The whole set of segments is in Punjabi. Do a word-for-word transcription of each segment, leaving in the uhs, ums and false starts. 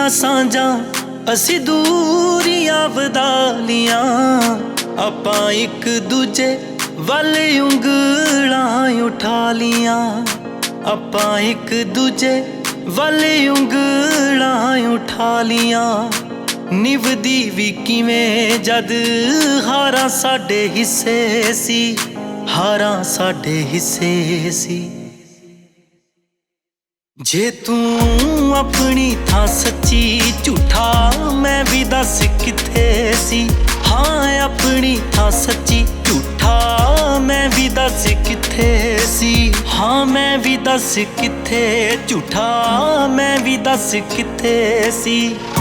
ਦੀਆਂ ਸਾਂਝਾਂ ਅਸੀਂ ਦੂਰੀਆਂ ਵਧਾ ਲੀਆਂ। ਆਪਾਂ ਇੱਕ ਦੂਜੇ ਵੱਲ ਉਂਗਲਾਂ ਉਠਾ ਲੀਆਂ। ਆਪਾਂ ਇੱਕ ਦੂਜੇ ਵੱਲ ਉਂਗਲਾਂ ਉਠਾ ਲੀਆਂ। ਨਿਭਦੀ ਵੀ ਕਿਵੇਂ ਜਦ ਹਾਰਾਂ ਸਾਡੇ ਹਿੱਸੇ ਸੀ, ਹਾਰਾਂ ਸਾਡੇ ਹਿੱਸੇ ਸੀ। ਜੇ ਤੂੰ ਆਪਣੀ ਥਾਂ ਸੱਚੀ, ਝੂਠਾ ਮੈਂ ਵੀ ਦੱਸ ਕਿੱਥੇ ਸੀ। ਹਾਂ ਆਪਣੀ ਥਾਂ ਸੱਚੀ, ਝੂਠਾ ਮੈਂ ਵੀ ਦੱਸ ਕਿੱਥੇ ਸੀ। ਹਾਂ ਮੈਂ ਵੀ ਦੱਸ ਕਿੱਥੇ, ਝੂਠਾ ਮੈਂ ਵੀ ਦੱਸ ਕਿੱਥੇ ਸੀ।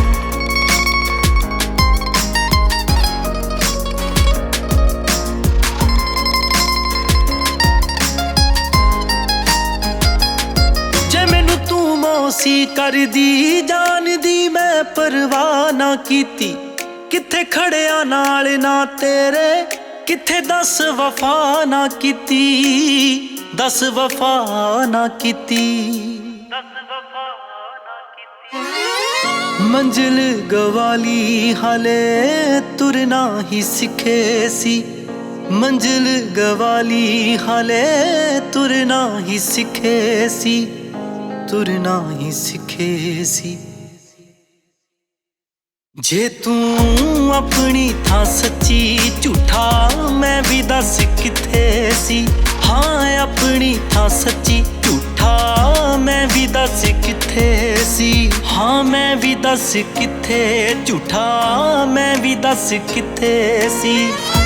ਸੀ ਕਰਦੀ ਜਾਣਦੀ ਮੈਂ ਪਰਵਾਹ ਨਾ ਕੀਤੀ। ਕਿੱਥੇ ਖੜਿਆ ਨਾਲ ਨਾ ਤੇਰੇ, ਕਿੱਥੇ ਦੱਸ ਵਫਾ ਨਾ ਕੀਤੀ। ਦੱਸ ਵਫਾ ਨਾ ਕੀਤੀ। ਮੰਜ਼ਿਲ ਗਵਾਲੀ ਹਾਲੇ ਤੁਰਨਾ ਹੀ ਸਿੱਖੇ ਸੀ। ਮੰਜ਼ਿਲ ਗਵਾਲੀ ਹਾਲੇ ਤੁਰਨਾ ਹੀ ਸਿੱਖੇ ਸੀ, ਤੁਰਨਾ ਹੀ ਸਿੱਖੇ ਸੀ। ਜੇ ਤੂੰ ਆਪਣੀ ਥਾਂ ਸੱਚੀ, ਝੂਠਾ ਮੈਂ ਵੀ ਦੱਸ ਕਿੱਥੇ ਸੀ। ਹਾਂ ਆਪਣੀ ਥਾਂ ਸੱਚੀ, ਝੂਠਾ ਮੈਂ ਵੀ ਦੱਸ ਕਿੱਥੇ ਸੀ। ਹਾਂ ਮੈਂ ਵੀ ਦੱਸ ਕਿੱਥੇ, ਝੂਠਾ ਮੈਂ ਵੀ ਦੱਸ ਕਿੱਥੇ ਸੀ।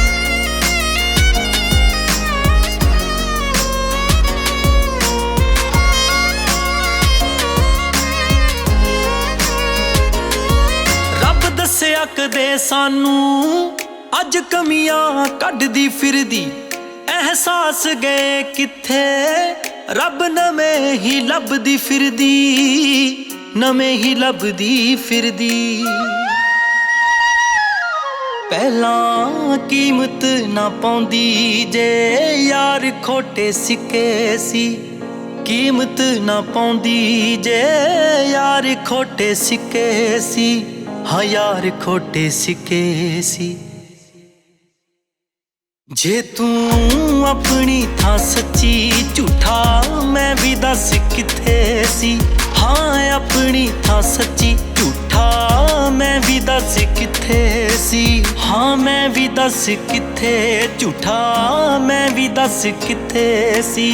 ਦੱਸਿਆ ਕਦੇ ਸਾਨੂੰ ਅੱਜ ਕਮੀਆਂ ਕੱਢਦੀ ਫਿਰਦੀ। ਅਹਿਸਾਸ ਗਏ ਕਿੱਥੇ, ਰੱਬ ਨਵੇਂ ਹੀ ਲੱਭਦੀ ਫਿਰਦੀ, ਨਵੇਂ ਹੀ ਲੱਭਦੀ ਫਿਰਦੀ। ਪਹਿਲਾਂ ਕੀਮਤ ਨਾ ਪਾਉਂਦੀ ਜੇ ਯਾਰ ਖੋਟੇ ਸਿੱਕੇ ਸੀ। ਕੀਮਤ ਨਾ ਪਾਉਂਦੀ ਜੇ ਯਾਰ ਖੋਟੇ ਸਿੱਕੇ ਸੀ। ਹਾਂ ਯਾਰ ਖੋਟੇ ਸਿੱਕੇ ਸੀ। ਜੇ ਤੂੰ ਆਪਣੀ ਥਾਂ ਸੱਚੀ, ਝੂਠਾ ਮੈਂ ਵੀ ਦੱਸ ਕਿੱਥੇ ਸੀ। ਹਾਂ ਆਪਣੀ ਥਾਂ ਸੱਚੀ, ਝੂਠਾ ਮੈਂ ਵੀ ਦੱਸ ਕਿੱਥੇ ਸੀ। ਹਾਂ ਮੈਂ ਵੀ ਦੱਸ ਕਿੱਥੇ, ਝੂਠਾ ਮੈਂ ਵੀ ਦੱਸ ਕਿੱਥੇ ਸੀ।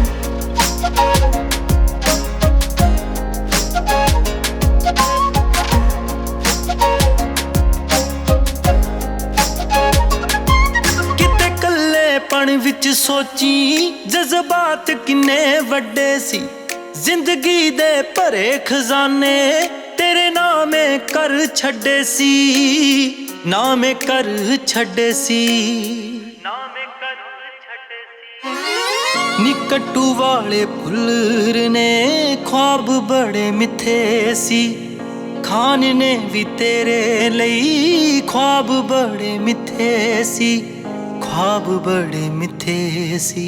ਵਿੱਚ ਸੋਚੀ ਜਜ਼ਬਾਤ ਕਿੰਨੇ ਵੱਡੇ ਸੀ। ਜ਼ਿੰਦਗੀ ਦੇ ਭਰੇ ਖਜ਼ਾਨੇ ਤੇਰੇ ਨਾਮੇ ਕਰ ਛੱਡੇ ਸੀ, ਨਾਮੇ ਕਰ ਛੱਡੇ ਸੀ, ਨਾਮੇ ਕਰ ਛੱਡੇ ਸੀ। ਨੀ ਕੱਟੂ ਵਾਲੇ ਫੁੱਲ ਨੇ ख्वाब ਬੜੇ ਮਿੱਥੇ ਸੀ। ਖਾਨ ਨੇ ਵੀ ਤੇਰੇ ਲਈ ख्वाब ਬੜੇ ਮਿੱਥੇ ਸੀ, ख्वाब बड़े मिथे सी।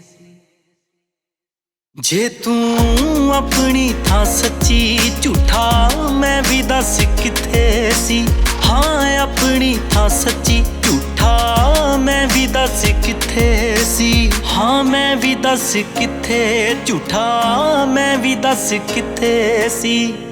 जे तूं अपनी थां सच्ची, झूठा मैं भी दस किथे सी। हाँ अपनी थां सच्ची, झूठा मैं भी दस किथे सी। हाँ मैं भी दस किथे, झूठा मैं भी दस किथे सी।